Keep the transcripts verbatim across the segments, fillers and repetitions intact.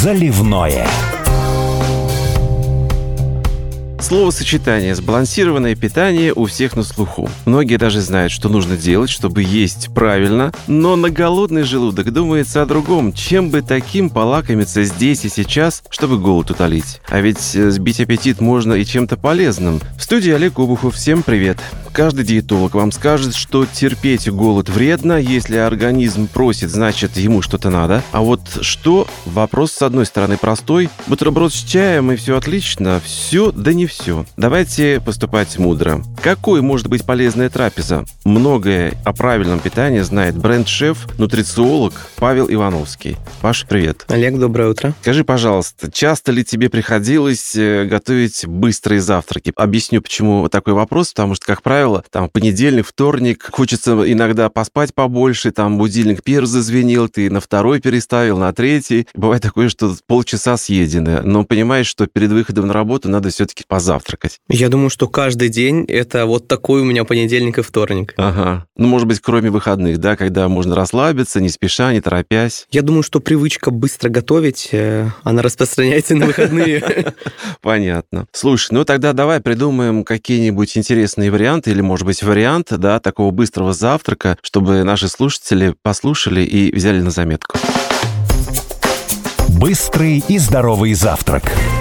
заливное. Словосочетание «сбалансированное питание» у всех на слуху. Многие даже знают, что нужно делать, чтобы есть правильно, но на голодный желудок думается о другом. Чем бы таким полакомиться здесь и сейчас, чтобы голод утолить? А ведь сбить аппетит можно и чем-то полезным. В студии Олег Обухов. Всем привет. Каждый диетолог вам скажет, что терпеть голод вредно. Если организм просит, значит, ему что-то надо. А вот что? Вопрос, с одной стороны, простой. Бутерброд с чаем, и все отлично. Все, да не все. Давайте поступать мудро. Какой может быть полезная трапеза? Многое о правильном питании знает бренд-шеф, нутрициолог Павел Ивановский. Паша, привет. Олег, доброе утро. Скажи, пожалуйста, часто ли тебе приходилось готовить быстрые завтраки? Объясню, почему такой вопрос, потому что, как правило, там понедельник, вторник, хочется иногда поспать побольше, там будильник первый зазвенел, ты на второй переставил, на третий. Бывает такое, что полчаса съедено, но понимаешь, что перед выходом на работу надо все-таки позавтракать. Я думаю, что каждый день это вот такой у меня понедельник и вторник. Ага. Ну, может быть, кроме выходных, да, когда можно расслабиться, не спеша, не торопясь. Я думаю, что привычка быстро готовить, она распространяется на выходные. Понятно. Слушай, ну тогда давай придумаем какие-нибудь интересные варианты, или, может быть, вариант, да, такого быстрого завтрака, чтобы наши слушатели послушали и взяли на заметку. Быстрый и здоровый завтрак.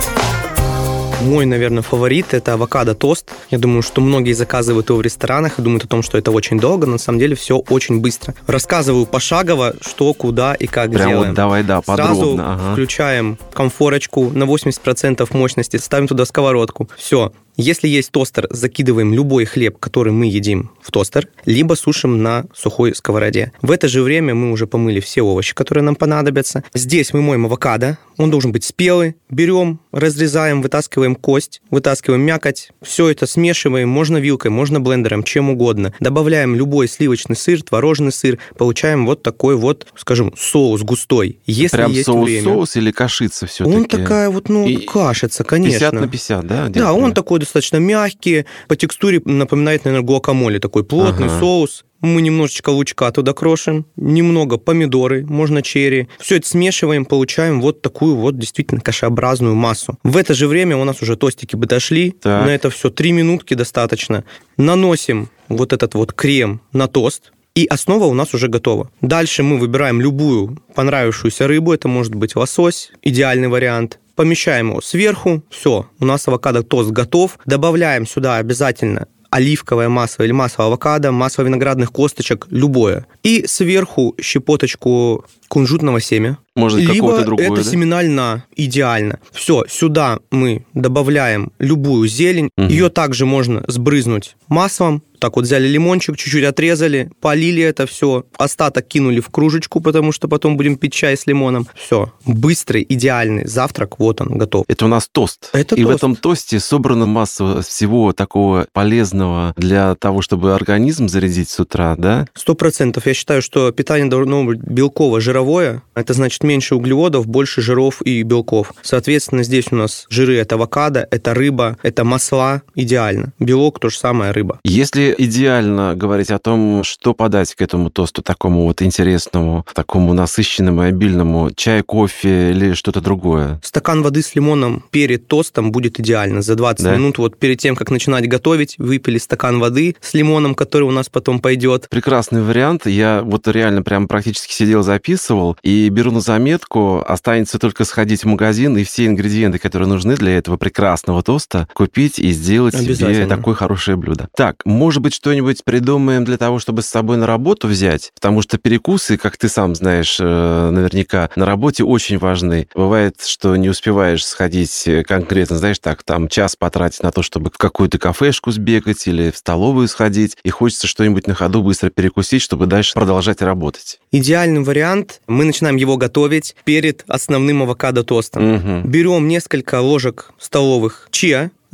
Мой, наверное, фаворит – это авокадо-тост. Я думаю, что многие заказывают его в ресторанах и думают о том, что это очень долго. На самом деле все очень быстро. Рассказываю пошагово, что, куда и как Прям делаем. Вот давай, да, подробно. Сразу ага. включаем конфорочку на восемьдесят процентов мощности, ставим туда сковородку. Все. Если есть тостер, закидываем любой хлеб, который мы едим, в тостер, либо сушим на сухой сковороде. В это же время мы уже помыли все овощи, которые нам понадобятся. Здесь мы моем авокадо, он должен быть спелый. Берем, разрезаем, вытаскиваем кость, вытаскиваем мякоть. Все это смешиваем, можно вилкой, можно блендером, чем угодно. Добавляем любой сливочный сыр, творожный сыр, получаем вот такой вот, скажем, соус густой. Если Прям есть соус, время. соус или кашица все-таки? Он такая вот, ну, и кашица, конечно. пятьдесят на пятьдесят, да? Да, он такой достаточно мягкий, по текстуре напоминает, наверное, гуакамоле, такой плотный ага. соус. Мы немножечко лучка туда крошим, немного помидоры, можно черри. Все это смешиваем, получаем вот такую вот действительно кашеобразную массу. В это же время у нас уже тостики бы дошли. Так. На это все три минутки достаточно. Наносим вот этот вот крем на тост. И основа у нас уже готова. Дальше мы выбираем любую понравившуюся рыбу. Это может быть лосось, идеальный вариант. Помещаем его сверху. Все, у нас авокадо-тост готов. Добавляем сюда обязательно оливковое масло или масло авокадо, масло виноградных косточек, любое. И сверху щепоточку кунжутного семя. Может, либо какого-то другого, это да? семена льна. Идеально. Все, сюда мы добавляем любую зелень. Угу. Ее также можно сбрызнуть маслом. Так вот взяли лимончик, чуть-чуть отрезали, полили это все, остаток кинули в кружечку, потому что потом будем пить чай с лимоном. Все. Быстрый, идеальный завтрак, вот он, готов. Это у нас тост. Это И тост. в этом тосте собрана масса всего такого полезного для того, чтобы организм зарядить с утра, да? Сто процентов. Я считаю, что питание должно быть белково-жировое. Это значит меньше углеводов, больше жиров и белков. Соответственно, здесь у нас жиры – это авокадо, это рыба, это масла. Идеально. Белок – то же самое рыба. Если идеально говорить о том, что подать к этому тосту, такому вот интересному, такому насыщенному и обильному, чай, кофе или что-то другое? Стакан воды с лимоном перед тостом будет идеально. За двадцать да? минут, вот перед тем, как начинать готовить, выпили стакан воды с лимоном, который у нас потом пойдет. Прекрасный вариант. Я вот реально прям практически сидел, записывал и беру на заметку. Останется только сходить в магазин и все ингредиенты, которые нужны для этого прекрасного тоста, купить и сделать себе такое хорошее блюдо. Так, может быть, что-нибудь придумаем для того, чтобы с собой на работу взять? Потому что перекусы, как ты сам знаешь, наверняка на работе очень важны. Бывает, что не успеваешь сходить конкретно, знаешь, так, там час потратить на то, чтобы в какую-то кафешку сбегать или в столовую сходить, и хочется что-нибудь на ходу быстро перекусить, чтобы дальше продолжать работать. Идеальный вариант. Мы начинаем его готовить перед основным авокадо-тостом. Угу. Берем несколько ложек столовых чиа,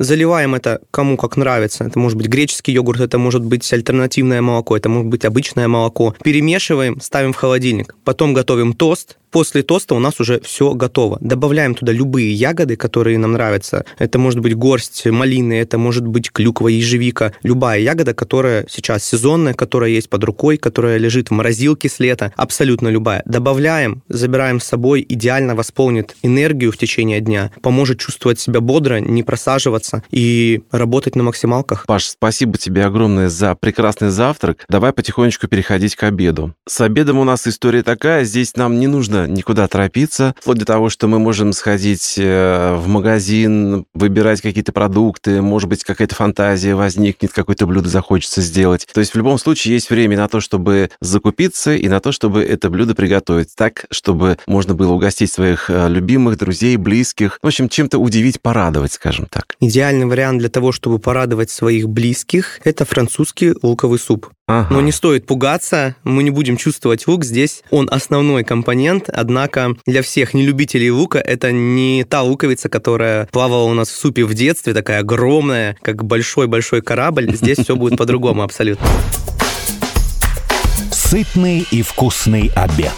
заливаем это кому как нравится. Это может быть греческий йогурт, это может быть альтернативное молоко, это может быть обычное молоко. Перемешиваем, ставим в холодильник. Потом готовим тост. После тоста у нас уже все готово. Добавляем туда любые ягоды, которые нам нравятся. Это может быть горсть малины, это может быть клюква, ежевика. Любая ягода, которая сейчас сезонная, которая есть под рукой, которая лежит в морозилке с лета. Абсолютно любая. Добавляем, забираем с собой, идеально восполнит энергию в течение дня, поможет чувствовать себя бодро, не просаживаться и работать на максималках. Паш, спасибо тебе огромное за прекрасный завтрак. Давай потихонечку переходить к обеду. С обедом у нас история такая. Здесь нам не нужно никуда торопиться, вплоть до того, что мы можем сходить в магазин, выбирать какие-то продукты, может быть, какая-то фантазия возникнет, какое-то блюдо захочется сделать. То есть в любом случае есть время на то, чтобы закупиться и на то, чтобы это блюдо приготовить так, чтобы можно было угостить своих любимых, друзей, близких. В общем, чем-то удивить, порадовать, скажем так. Идеальный вариант для того, чтобы порадовать своих близких, это французский луковый суп. Ага. Но не стоит пугаться, мы не будем чувствовать лук. Здесь он основной компонент, однако для всех нелюбителей лука это не та луковица, которая плавала у нас в супе в детстве, такая огромная, как большой-большой корабль. Здесь все будет по-другому абсолютно. Сытный и вкусный обед.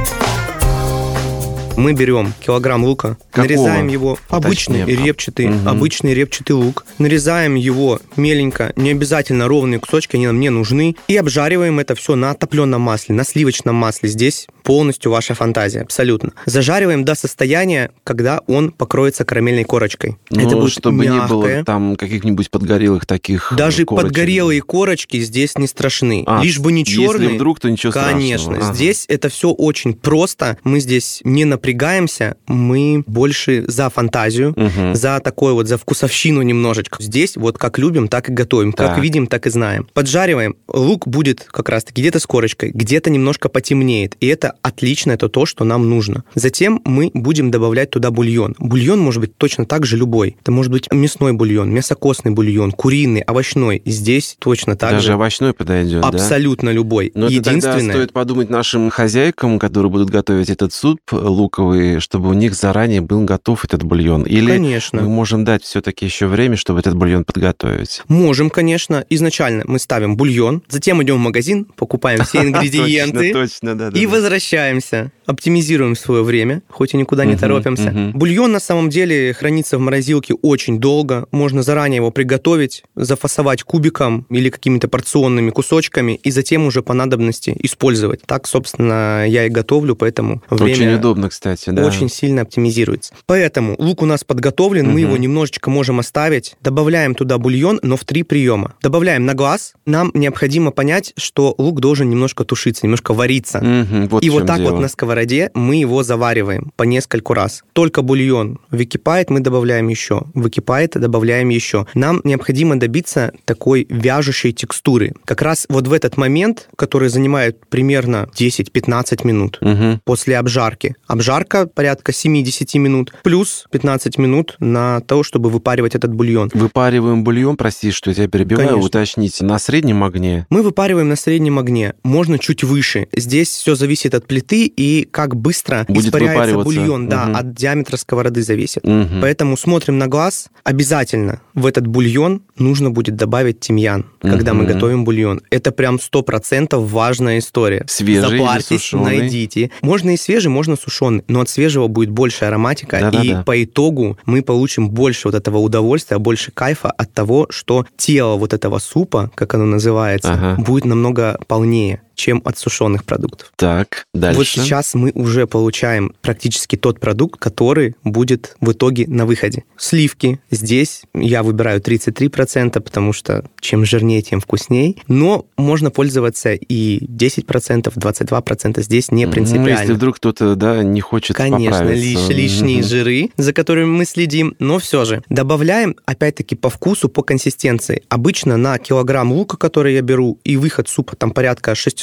Мы берем килограмм лука, Какого? нарезаем его, обычный Точнее, репчатый, угу. обычный репчатый лук, нарезаем его меленько, не обязательно ровные кусочки, они нам не нужны, и обжариваем это все на топленом масле, на сливочном масле. Здесь полностью ваша фантазия, абсолютно. Зажариваем до состояния, когда он покроется карамельной корочкой. Ну, это будет чтобы мягкое. не было там каких-нибудь подгорелых таких Даже корочек. подгорелые корочки здесь не страшны. А, Лишь бы не черные. Если вдруг, то ничего Конечно. страшного. Ага. Здесь это все очень просто. Мы здесь не напрягаемся, мы больше за фантазию, Угу. за такой вот, за вкусовщину немножечко. Здесь вот как любим, так и готовим, Так. как видим, так и знаем. Поджариваем. Лук будет как раз-таки где-то с корочкой, где-то немножко потемнеет. И это отлично, это то, что нам нужно. Затем мы будем добавлять туда бульон. Бульон может быть точно так же любой. Это может быть мясной бульон, мясокостный бульон, куриный, овощной. Здесь точно так Даже же. овощной подойдет, Абсолютно да? любой. Но это тогда Единственное... стоит подумать нашим хозяйкам, которые будут готовить этот суп луковый, чтобы у них заранее был готов этот бульон. Или Конечно. мы можем дать все-таки еще время, чтобы этот бульон подготовить. Можем, конечно. Изначально мы ставим бульон, затем идем в магазин, покупаем все ингредиенты Точно, точно, да. и возвращаемся. Оптимизируем свое время, хоть и никуда не Мгм, торопимся. мгм. Бульон на самом деле хранится в морозилке очень долго. Можно заранее его приготовить, зафасовать кубиком или какими-то порционными кусочками, и затем уже по надобности использовать. Так, собственно, я и готовлю, поэтому время... Очень удобно, кстати, да. Очень сильно оптимизируется. Поэтому лук у нас подготовлен, мы Мгм. его немножечко можем оставить. Добавляем туда бульон, но в три приема. Добавляем на глаз. Нам необходимо понять, что лук должен немножко тушиться, немножко вариться. Мгм, вот И в вот чем так дело. вот на сковороде мы его завариваем по нескольку раз. Только бульон выкипает, мы добавляем еще. Выкипает, добавляем еще. Нам необходимо добиться такой вяжущей текстуры. Как раз вот в этот момент, который занимает примерно десять-пятнадцать минут Мгм. после обжарки. Обжарка порядка семьдесят минут, плюс пятнадцать минут на то, чтобы выпаривать этот бульон. Выпариваем бульон, прости, что я тебя перебиваю, Конечно. уточните, на среднем огне? Мы выпариваем на среднем огне, можно чуть выше. Здесь все зависит от плиты и как быстро Будет испаряется выпариваться. бульон. Да, Мгм. от диаметра сковороды зависит. Мгм. Поэтому смотрим на глаз. Обязательно в этот бульон нужно будет добавить тимьян, когда мы Мгм. готовим бульон. Это прям сто процентов важная история. Свежий или Запарьтесь, сушеный? найдите. Можно и свежий, можно сушеный, но от свежего будет больше ароматика, Да-да-да. и по итогу мы получим больше вот этого удовольствия, больше кайфа от того, что тело вот этого супа, как оно называется, Ага. будет намного полнее, чем от сушеных продуктов. Так, дальше. Вот сейчас мы уже получаем практически тот продукт, который будет в итоге на выходе. Сливки. Здесь я выбираю тридцать три процента, потому что чем жирнее, тем вкусней. Но можно пользоваться и десять процентов, двадцать два процента. Здесь не принципиально. Ну, если вдруг кто-то, да, не хочет Конечно, поправиться. лиш- лишние Мгм. жиры, за которыми мы следим, но все же. Добавляем, опять-таки, по вкусу, по консистенции. Обычно на килограмм лука, который я беру, и выход супа там порядка шестьсот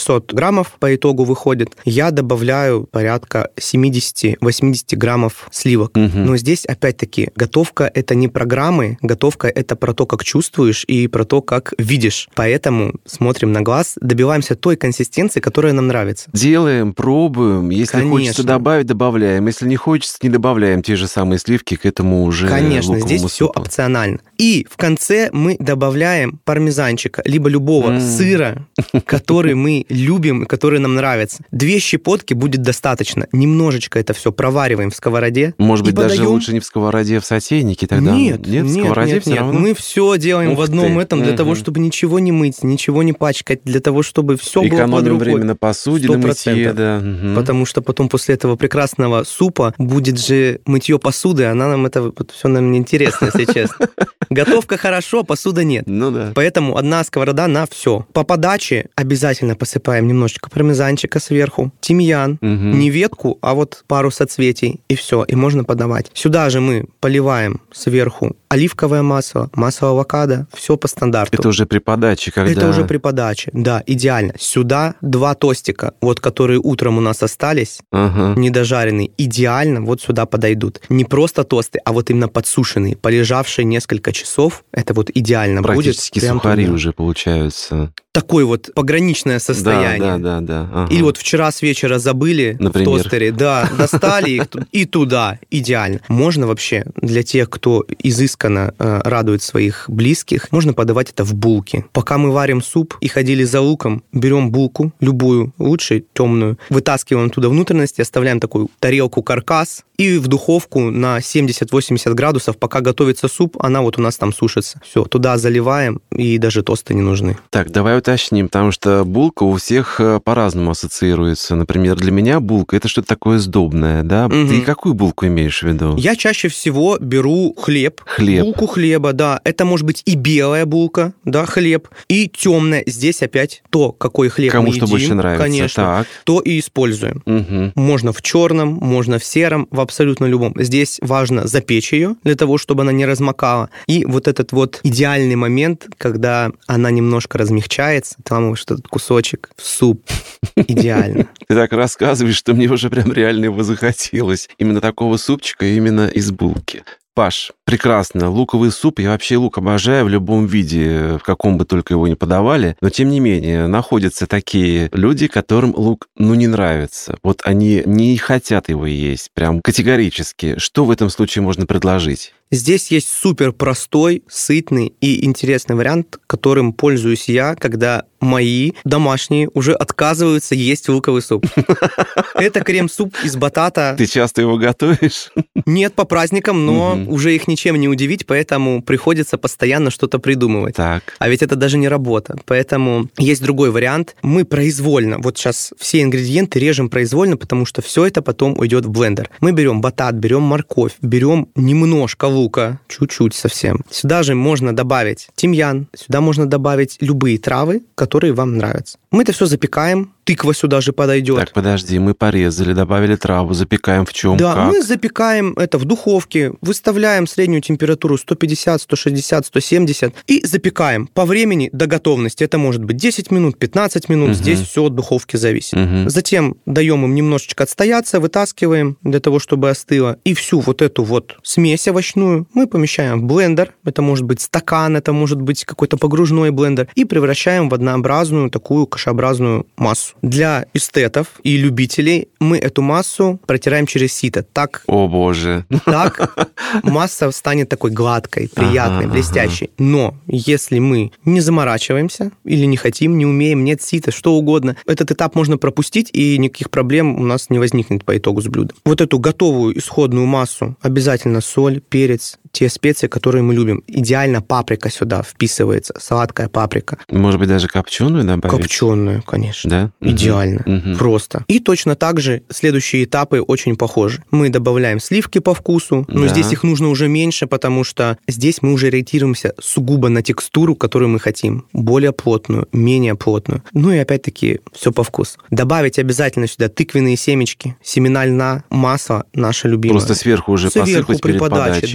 шестьсот граммов по итогу выходит. Я добавляю порядка семьдесят-восемьдесят граммов сливок. Угу. Но здесь, опять-таки, готовка — это не про граммы, готовка — это про то, как чувствуешь и про то, как видишь. Поэтому смотрим на глаз, добиваемся той консистенции, которая нам нравится. Делаем, пробуем. Если Конечно. хочется добавить, добавляем. Если не хочется, не добавляем те же самые сливки к этому уже Конечно, луковому здесь все супу. опционально. И в конце мы добавляем пармезанчика, либо любого М. сыра, который мы любим, который нам нравится. Две щепотки будет достаточно. Немножечко это все провариваем в сковороде. Может и быть, даже подаем. лучше не в сковороде, а в сотейнике тогда? Нет, нет, в нет, сковороде нет, все нет. равно? Мы все делаем Ух в одном ты. этом для Мгм. того, чтобы ничего не мыть, ничего не пачкать, для того, чтобы все было под Экономим рукой. время на посуде, Сто на мытье, процентов. да. Мгм. Потому что потом после этого прекрасного супа будет же мытье посуды, она нам это вот все нам неинтересно, если честно. Готовка хорошо, посуда нет. Ну да. Поэтому одна сковорода на все. По подаче обязательно посыпаем немножечко пармезанчика сверху, тимьян, Мгм. не ветку, а вот пару соцветий, и все, и можно подавать. Сюда же мы поливаем сверху оливковое масло, масло авокадо, все по стандарту. Это уже при подаче, когда... Это уже при подаче, да, идеально. Сюда два тостика, вот которые утром у нас остались, Ага. недожаренные, идеально вот сюда подойдут. Не просто тосты, а вот именно подсушенные, полежавшие несколько часов, это вот идеально будет. Практически прям сухари туда. уже получаются. Такое вот пограничное состояние. Да, да, да, да. Ага. Или вот вчера с вечера забыли Например. в тостере, да, достали их ту- и туда, идеально. Можно вообще для тех, кто изысканно э, радует своих близких, можно подавать это в булки. Пока мы варим суп и ходили за луком, берем булку, любую, лучше темную, вытаскиваем туда внутренности, оставляем такую тарелку-каркас и в духовку на семьдесят-восемьдесят градусов, пока готовится суп, она вот у нас там сушится. Все, туда заливаем, и даже тосты не нужны. Так, давай уточним, потому что булка у всех э, по-разному ассоциируется. Например, для меня булка — это что-то такое сдобное, да? Мгм. Ты какую булку имеешь в виду? Я чаще всего беру хлеб, Хлеб. булку хлеба, да. Это может быть и белая булка, да, хлеб, и темная. Здесь опять то, какой хлеб Кому мы что едим, больше нравится. конечно, Так. то и используем. Мгм. Можно в черном, можно в сером, в абсолютно любом. Здесь важно запечь ее для того, чтобы она не размокала. И вот этот вот идеальный момент, когда она немножко размягчается, там вот этот кусочек в суп. Идеально. Ты так рассказываешь, что мне уже прям реально его захотелось. Именно такого супчика, именно из булки. Паш, прекрасно. Луковый суп, я вообще лук обожаю в любом виде, в каком бы только его ни подавали. Но, тем не менее, находятся такие люди, которым лук, ну, не нравится. Вот они не хотят его есть, прям категорически. Что в этом случае можно предложить? Здесь есть супер простой, сытный и интересный вариант, которым пользуюсь я, когда мои домашние уже отказываются есть луковый суп. Это крем-суп из батата. Ты часто его готовишь? Нет, по праздникам, но Мгм. уже их ничем не удивить, поэтому приходится постоянно что-то придумывать. Так. А ведь это даже не работа. Поэтому есть другой вариант. Мы произвольно, вот сейчас все ингредиенты режем произвольно, потому что все это потом уйдет в блендер. Мы берем батат, берем морковь, берем немножко лука, чуть-чуть совсем. Сюда же можно добавить тимьян, сюда можно добавить любые травы, которые вам нравятся. Мы это все запекаем, тыква сюда же подойдет. Так, подожди, мы порезали, добавили траву, запекаем в чем, Да, как? мы запекаем это в духовке, выставляем среднюю температуру сто пятьдесят, сто шестьдесят, сто семьдесят и запекаем по времени до готовности. Это может быть десять минут, пятнадцать минут, Мгм. здесь все от духовки зависит. Мгм. Затем даем им немножечко отстояться, вытаскиваем для того, чтобы остыло. И всю вот эту вот смесь овощную мы помещаем в блендер. Это может быть стакан, это может быть какой-то погружной блендер. И превращаем в однообразную такую кашеобразную массу. Для эстетов и любителей мы эту массу протираем через сито. Так, О, боже. так масса станет такой гладкой, приятной, Ага, блестящей. Но если мы не заморачиваемся или не хотим, не умеем, нет сита, что угодно, этот этап можно пропустить, и никаких проблем у нас не возникнет по итогу с блюдом. Вот эту готовую исходную массу обязательно соль, перец, те специи, которые мы любим. Идеально паприка сюда вписывается, сладкая паприка. Может быть, даже копченую добавить? Копченую, конечно. Да? Идеально. Мгм. Просто. И точно так же следующие этапы очень похожи. Мы добавляем сливки по вкусу, но Да. здесь их нужно уже меньше, потому что здесь мы уже ориентируемся сугубо на текстуру, которую мы хотим. Более плотную, менее плотную. Ну и опять-таки все по вкусу. Добавить обязательно сюда тыквенные семечки, семена льна, масло наше любимое. Просто сверху уже Сверху посыпать при перед подаче, подачей. да. Ага.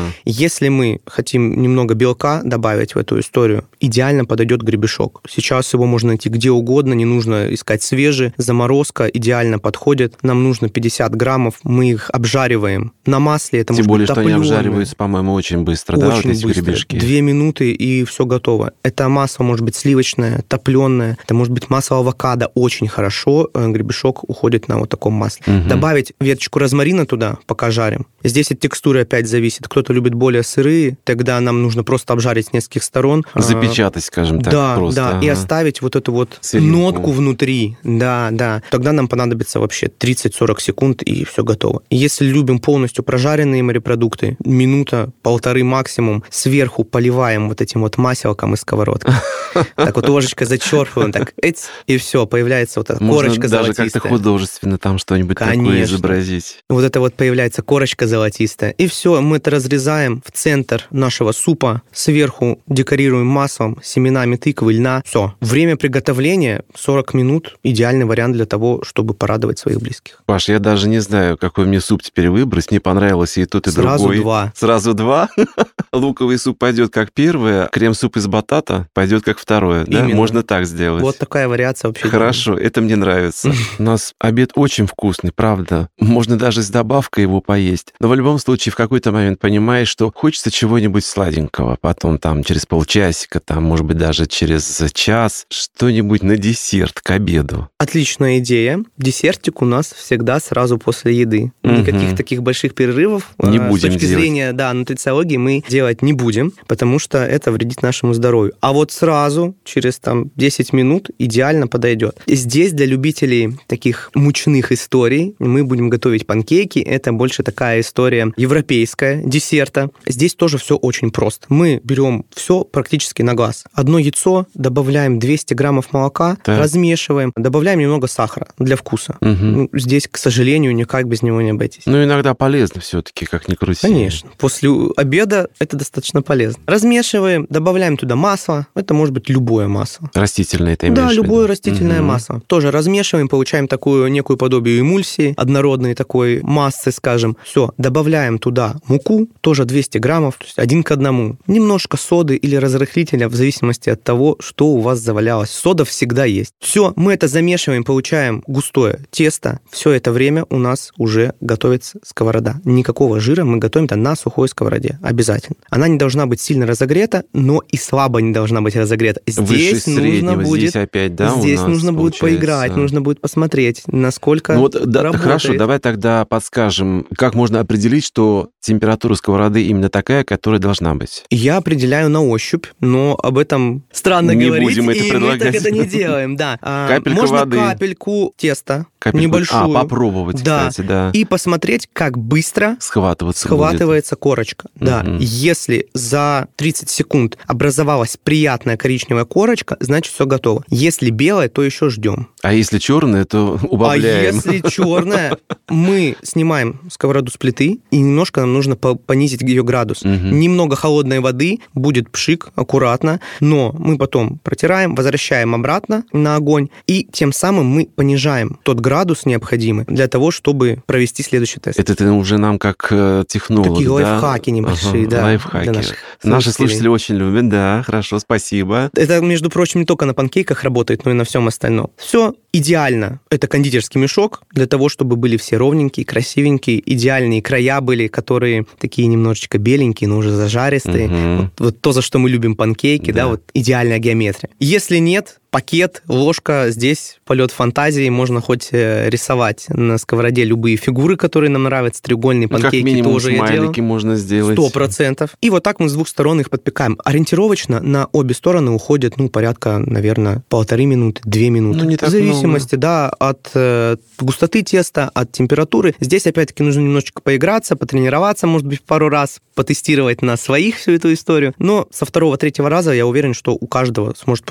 Если мы хотим немного белка добавить в эту историю, идеально подойдет гребешок. Сейчас его можно найти где угодно, не нужно искать свежий. Заморозка идеально подходит. Нам нужно пятьдесят граммов, мы их обжариваем на масле. Это Тем более, что они обжариваются, по-моему, очень быстро, очень да, вот эти быстро. гребешки? Две минуты, и все готово. Это масло может быть сливочное, топленое, это может быть масло авокадо. Очень хорошо гребешок уходит на вот таком масле. Угу. Добавить веточку розмарина туда, пока жарим. Здесь от текстуры опять зависит. Кто-то любит более сырые, тогда нам нужно просто обжарить с нескольких сторон. Запечатать, скажем так, да, просто. Да, ага. И оставить вот эту вот Сыринку. Нотку внутри. Да, да. Тогда нам понадобится вообще тридцать-сорок секунд, и все готово. Если любим полностью прожаренные морепродукты, минута, полторы максимум, сверху поливаем вот этим вот маселком из сковородки. Так вот ложечкой зачерпываем, так, и все, появляется вот эта корочка золотистая. Можно даже как-то художественно там что-нибудь такое изобразить. Вот это вот появляется корочка золотистая. И все, мы это разрезаем в центр нашего супа, сверху декорируем маслом, семенами тыквы, льна. Все. Время приготовления сорок минут. Идеальный вариант для того, чтобы порадовать своих близких. Паш, я даже не знаю, какой мне суп теперь выбрать. Мне понравилось и тот, и Сразу другой. два. Сразу два? Луковый суп пойдет как первое, крем-суп из батата пойдет как второе. Да? Можно так сделать. Вот такая вариация вообще. Хорошо, это мне нравится. У нас обед очень вкусный, правда. Можно даже с добавкой его поесть. Но в любом случае в какой-то момент понимаешь, что хочется чего-нибудь сладенького. Потом там через полчасика, там, может быть, даже через час что-нибудь на десерт к обеду. Отличная идея. Десертик у нас всегда сразу после еды. Угу. Никаких таких больших перерывов не будем с точки делать. зрения да, нутрициологии мы делать не будем, потому что это вредит нашему здоровью. А вот сразу, через там, десять минут, идеально подойдет. Здесь для любителей таких мучных историй мы будем готовить панкейки. Это больше такая история европейская, десерта. Здесь тоже все очень просто. Мы берем все практически на глаз. Одно яйцо, добавляем двести граммов молока, так. размешиваем, добавляем немного сахара для вкуса. Угу. Ну, здесь, к сожалению, никак без него не обойтись. Ну, иногда полезно все-таки, как ни крути. Конечно. После обеда это достаточно полезно. Размешиваем, добавляем туда масло. Это может быть любое масло. Растительное это имеешь Да, в виду? любое растительное угу. масло. Тоже размешиваем, получаем такую некую подобие эмульсии, однородной такой массы, скажем. Все, добавляем туда муку, тоже двести граммов, то есть один к одному. Немножко соды или разрыхлителя, в зависимости от того, что у вас завалялось. Сода всегда есть. Все, мы это замешиваем, получаем густое тесто. Все это время у нас уже готовится сковорода. Никакого жира, мы готовим это на сухой сковороде. Обязательно. Она не должна быть сильно разогрета, но и слабо не должна быть разогрета. Здесь Выше нужно будет... Здесь опять, да, Здесь у нас нужно будет получается... поиграть, нужно будет посмотреть, насколько ну, вот, да, работает. Хорошо, давай тогда подскажем, как можно определить, что температура сковороды именно такая, которая должна быть? Я определяю на ощупь, но об этом странно не говорить, будем это и предлагать. мы так это не делаем. Да. Капелька можно воды. капельку теста, Капельку... небольшую. А, попробовать, да. кстати, да. И посмотреть, как быстро схватываться схватывается будет. корочка. Да. Угу. Если за тридцать секунд образовалась приятная коричневая корочка, значит, все готово. Если белая, то еще ждем. А если черная, то убавляем. А если черная, мы снимаем сковороду с плиты, и немножко нам нужно понизить ее градус. Угу. Немного холодной воды, будет пшик, аккуратно, но мы потом протираем, возвращаем обратно на огонь, и тем самым мы понижаем тот градус необходимый для того, чтобы провести следующий тест. Это ты уже нам как технолог, такие да? лайфхаки небольшие, ага, да. Лайфхаки. Наши слушатели очень любят, да, хорошо, спасибо. Это, между прочим, не только на панкейках работает, но и на всем остальном. Все идеально. Это кондитерский мешок для того, чтобы были все ровненькие, красивенькие, идеальные края были, которые такие немножечко беленькие, но уже зажаристые. Угу. Вот, вот то, за что мы любим панкейки, да, да вот идеальная геометрия. Если нет, пакет, ложка, здесь полет фантазии, можно хоть рисовать на сковороде любые фигуры, которые нам нравятся, треугольные панкейки, ну, как минимум, тоже я делаю. смайлики можно сделать. Сто процентов. И вот так мы с двух сторон их подпекаем. Ориентировочно на обе стороны уходит, ну, порядка, наверное, полторы минуты, две минуты. Ну, не так в зависимости, много. да, от э, густоты теста, от температуры. Здесь, опять-таки, нужно немножечко поиграться, потренироваться, может быть, пару раз, потестировать на своих всю эту историю. Но со второго-третьего раза я уверен, что у каждого сможет получиться.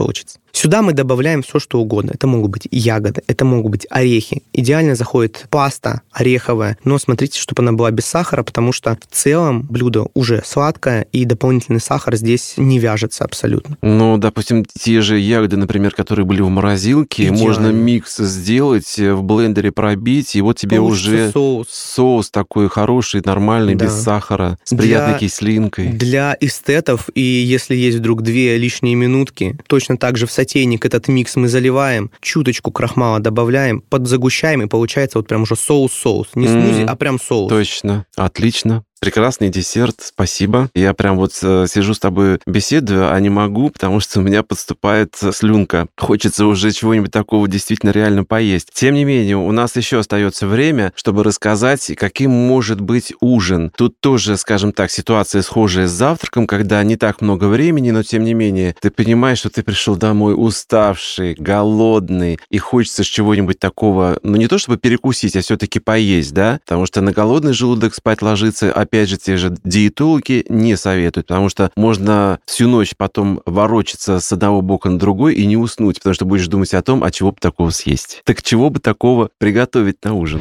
Сюда мы добавляем все, что угодно. Это могут быть ягоды, это могут быть орехи. Идеально заходит паста ореховая, но смотрите, чтобы она была без сахара, потому что в целом блюдо уже сладкое, и дополнительный сахар здесь не вяжется абсолютно. Ну, допустим, те же ягоды, например, которые были в морозилке, идеально. Можно микс сделать, в блендере пробить, и вот тебе получится уже соус. соус такой хороший, нормальный, да. без сахара, с для, приятной кислинкой. Для эстетов, и если есть вдруг две лишние минутки, точно так же в сотейник этот микс мы заливаем, чуточку крахмала добавляем, подзагущаем, и получается вот прям уже соус-соус. Не смузи, mm, а прям соус. Точно. Отлично. Прекрасный десерт, спасибо. Я прям вот сижу с тобой беседую, а не могу, потому что у меня подступает слюнка. Хочется уже чего-нибудь такого действительно реально поесть. Тем не менее, у нас еще остается время, чтобы рассказать, каким может быть ужин. Тут тоже, скажем так, ситуация схожая с завтраком, когда не так много времени, но тем не менее, ты понимаешь, что ты пришел домой уставший, голодный, и хочется чего-нибудь такого, ну не то чтобы перекусить, а все-таки поесть, да? Потому что на голодный желудок спать ложиться, опять же, те же диетологи не советуют, потому что можно всю ночь потом ворочаться с одного бока на другой и не уснуть, потому что будешь думать о том, а чего бы такого съесть. Так чего бы такого приготовить на ужин?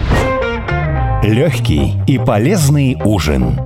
Легкий и полезный ужин.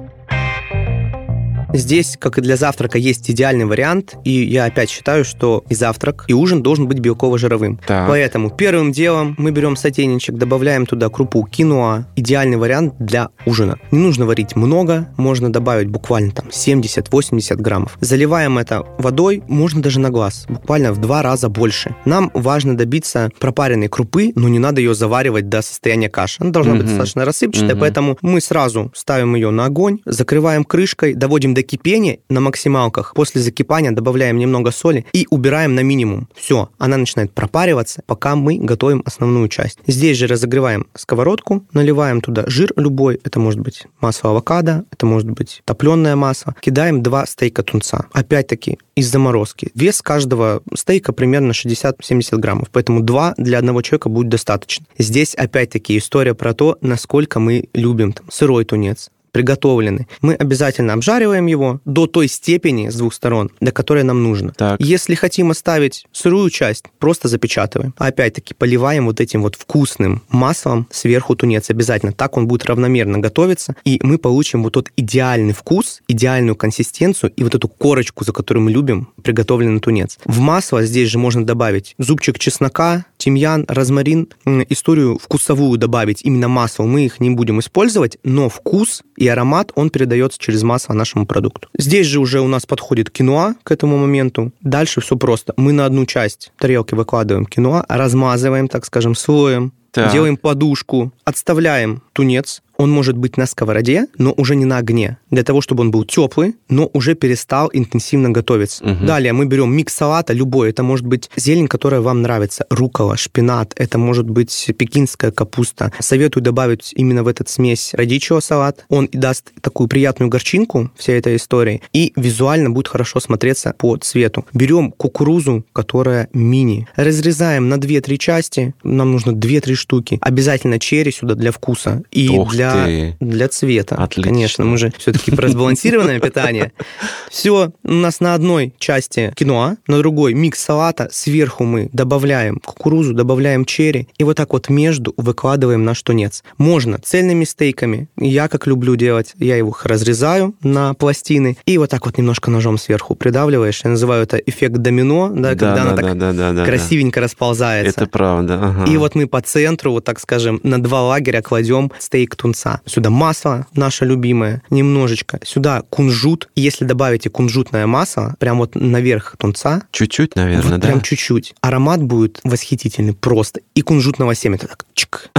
Здесь, как и для завтрака, есть идеальный вариант, и я опять считаю, что и завтрак, и ужин должен быть белково-жировым. Так. Поэтому первым делом мы берем сотейничек, добавляем туда крупу киноа. Идеальный вариант для ужина. Не нужно варить много, можно добавить буквально там семьдесят-восемьдесят граммов. Заливаем это водой, можно даже на глаз, буквально в два раза больше. Нам важно добиться пропаренной крупы, но не надо ее заваривать до состояния каши. Она должна mm-hmm. быть достаточно рассыпчатая, mm-hmm. поэтому мы сразу ставим ее на огонь, закрываем крышкой, доводим до кипения на максималках. После закипания добавляем немного соли и убираем на минимум. Все, она начинает пропариваться, пока мы готовим основную часть. Здесь же разогреваем сковородку, наливаем туда жир любой. Это может быть масло авокадо, это может быть топленое масло. Кидаем два стейка тунца. Опять-таки из заморозки. Вес каждого стейка примерно шестьдесят-семьдесят граммов, поэтому два для одного человека будет достаточно. Здесь опять-таки история про то, насколько мы любим там, сырой тунец, приготовленный. Мы обязательно обжариваем его до той степени с двух сторон, до которой нам нужно. Так. Если хотим оставить сырую часть, просто запечатываем. А опять-таки поливаем вот этим вот вкусным маслом сверху тунец обязательно. Так он будет равномерно готовиться, и мы получим вот тот идеальный вкус, идеальную консистенцию и вот эту корочку, за которую мы любим приготовленный тунец. В масло здесь же можно добавить зубчик чеснока, тимьян, розмарин. Историю вкусовую добавить, именно масло. Мы их не будем использовать, но вкус и аромат, он передается через масло нашему продукту. Здесь же уже у нас подходит киноа к этому моменту. Дальше все просто. Мы на одну часть тарелки выкладываем киноа, размазываем, так скажем, слоем, так. делаем подушку, отставляем тунец. Он может быть на сковороде, но уже не на огне. Для того, чтобы он был теплый, но уже перестал интенсивно готовиться. Угу. Далее мы берем микс салата любой. Это может быть зелень, которая вам нравится. Руккола, шпинат. Это может быть пекинская капуста. Советую добавить именно в этот смесь радичио салат. Он даст такую приятную горчинку всей этой истории. И визуально будет хорошо смотреться по цвету. Берем кукурузу, которая мини. Разрезаем на две-три части. Нам нужно две-три штуки. Обязательно черри сюда для вкуса. И Ох для Для, для цвета. Отлично. Конечно, мы же все-таки про сбалансированное питание. Все, у нас на одной части киноа, на другой микс салата, сверху мы добавляем кукурузу, добавляем черри, и вот так вот между выкладываем наш тунец. Можно цельными стейками, я как люблю делать, я его разрезаю на пластины, и вот так вот немножко ножом сверху придавливаешь. Я называю это эффект домино, да, да когда да, она да, так да, да, да, красивенько да. расползается. Это правда. Ага. И вот мы по центру, вот так скажем, на два лагеря кладем стейк тунца. Сюда масло наше любимое, немножечко. Сюда кунжут. Если добавите кунжутное масло, прям вот наверх тунца. Чуть-чуть, наверное, вот да? Прям чуть-чуть. Аромат будет восхитительный просто. И кунжутного семя. Это так, чик.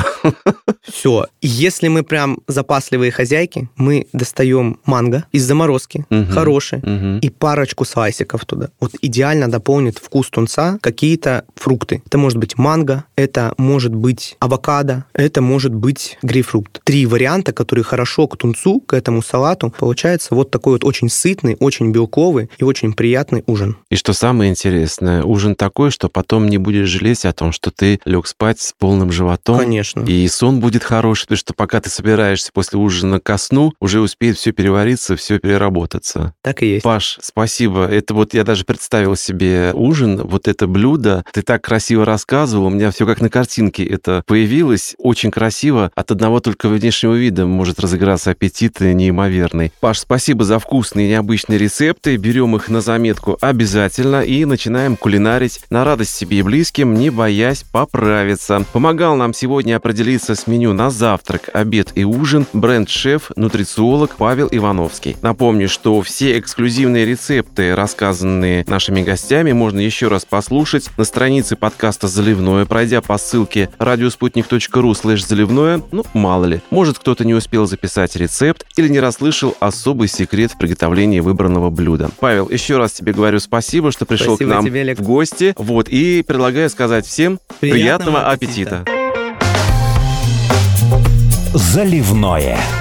Все. Если мы прям запасливые хозяйки, мы достаем манго из заморозки, хороший, и парочку слайсиков туда. Вот идеально дополнит вкус тунца какие-то фрукты. Это может быть манго, это может быть авокадо, это может быть грейпфрут. Три варианта, которые хорошо к тунцу, к этому салату. Получается вот такой вот очень сытный, очень белковый и очень приятный ужин. И что самое интересное, ужин такой, что потом не будешь жалеть о том, что ты лег спать с полным животом. Конечно. и сон будет хороший, потому что пока ты собираешься после ужина ко сну, уже успеет все перевариться, все переработаться. Так и есть. Паш, спасибо. Это вот я даже представил себе ужин, вот это блюдо. Ты так красиво рассказывал, у меня все как на картинке это появилось. Очень красиво. От одного только внешнего вида может разыграться аппетит неимоверный. Паш, спасибо за вкусные необычные рецепты. Берем их на заметку обязательно и начинаем кулинарить на радость себе и близким, не боясь поправиться. Помогал нам сегодня определиться с меню на завтрак, обед и ужин бренд-шеф, нутрициолог Павел Ивановский. Напомню, что все эксклюзивные рецепты, рассказанные нашими гостями, можно еще раз послушать на странице подкаста «Заливное», пройдя по ссылке радиоспутник точка ру слэш заливное. Ну, мало ли, может, кто-то не успел записать рецепт или не расслышал особый секрет в приготовлении выбранного блюда. Павел, еще раз тебе говорю спасибо, что пришел спасибо к нам тебе, Олег. в гости. Вот, и предлагаю сказать всем приятного, приятного аппетита. Заливное.